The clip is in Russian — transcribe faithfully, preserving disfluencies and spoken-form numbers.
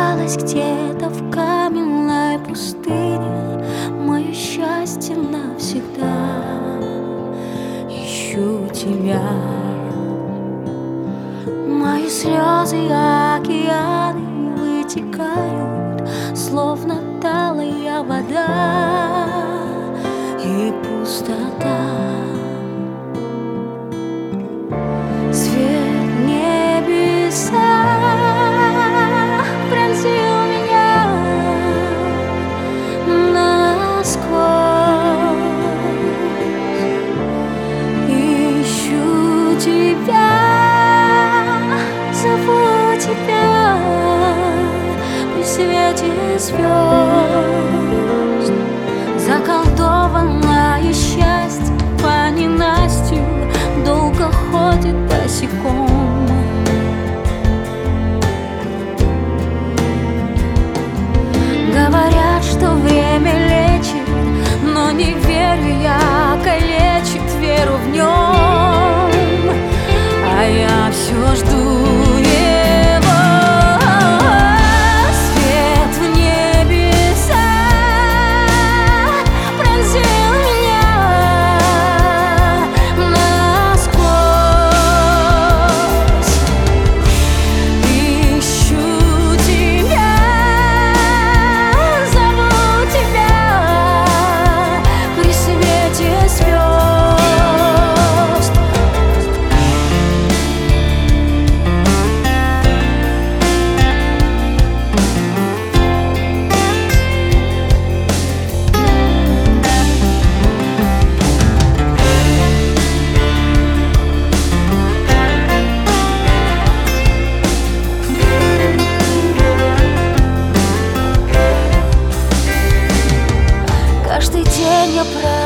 осталось где-то в каменной пустыне, мое счастье навсегда. Ищу тебя. Мои слезы океаны вытекают, словно талая вода и пустота. Свет небеса пронзил меня насквозь. Ищу тебя, зову тебя при свете звезд. Заколдованное счастье по ненастью долго ходит босиком. Говорят, что время лечит, но не верю я, калечит веру в нем. А я все жду его. Свет в небеса пронзил меня насквозь. Ищу тебя, зову тебя при свете звезд. Каждый день я прощаюсь